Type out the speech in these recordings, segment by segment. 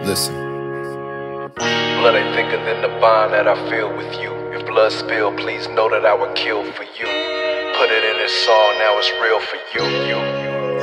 Listen. Blood ain't thicker than the bond that I feel with you. If blood spill, please know that I would kill for you. Put it in this song, now it's real for you.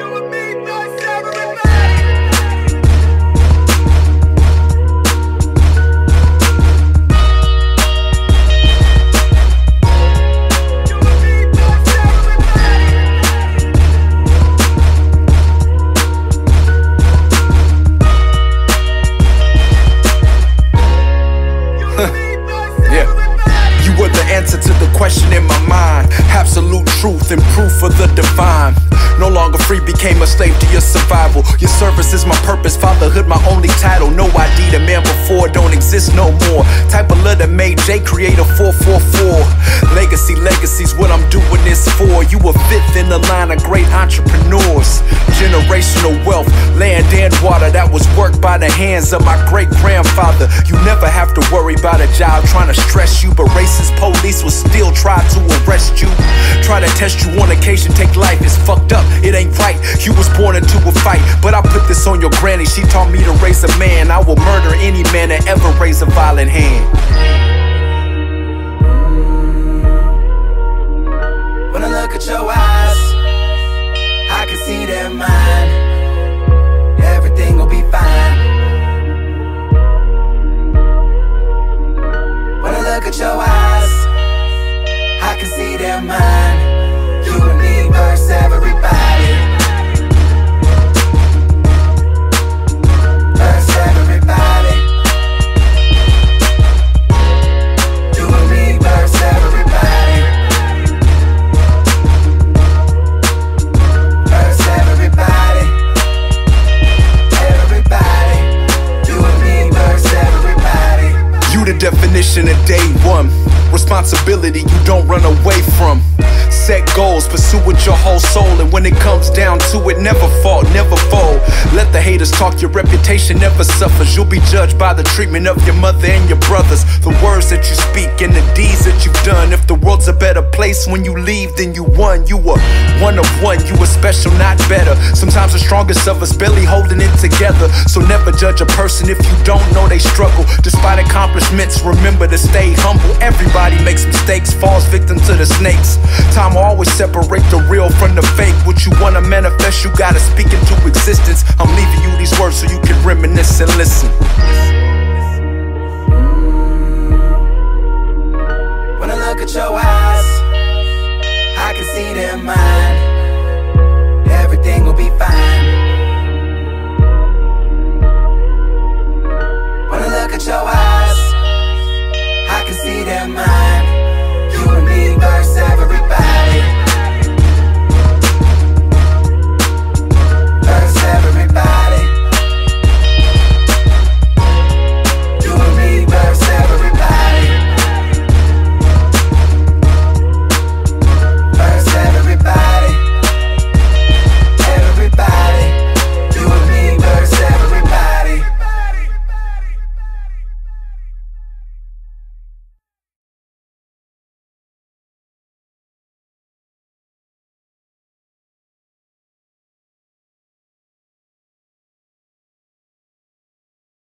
You were the answer to the question in my mind. Absolute truth and proof of the divine. No longer free, became a slave to your survival. Your service is my purpose, fatherhood my only title. No ID, the man before don't exist no more. Type of love that made J create a 444. Legacy's what I'm doing this for. You a fifth in the line of great entrepreneurs. Generational wealth, land and water that was worked by the hands of my great grandfather. You never have to worry about a job trying to stress you, but racist police will still try to arrest you. Try to test you on occasion, take life, it's fucked up, it ain't right. You was born into a fight, but I put this on your granny. She taught me to raise a man. I will murder any man that ever raise a violent hand. When I look at your eyes, I can see they're mine. Everything will be fine. When I look at your eyes, I can see they're mine. You and me versus everybody. Versus everybody. You and me versus everybody. Versus everybody. Everybody. You and me versus everybody. You the definition of day one. Responsibility you don't run away from. Set goals, pursue with your whole soul, and when it comes down to it, never fall, never fold. Let the haters talk, your reputation never suffers. You'll be judged by the treatment of your mother and your brothers. The words that you speak and the deeds that you've done. If the world's a better place when you leave, then you won. You were one of one, you were special, not better. Sometimes the strongest of us barely holding it together. So never judge a person if you don't know they struggle. Despite accomplishments, remember to stay humble. Everybody makes mistakes, falls victim to the snakes. Time will always separate the real from the fake. What you wanna manifest, you gotta speak into existence. I'm leaving you these words so you can reminisce and listen. When I look at your eyes, I can see they're mine. Everything will be fine.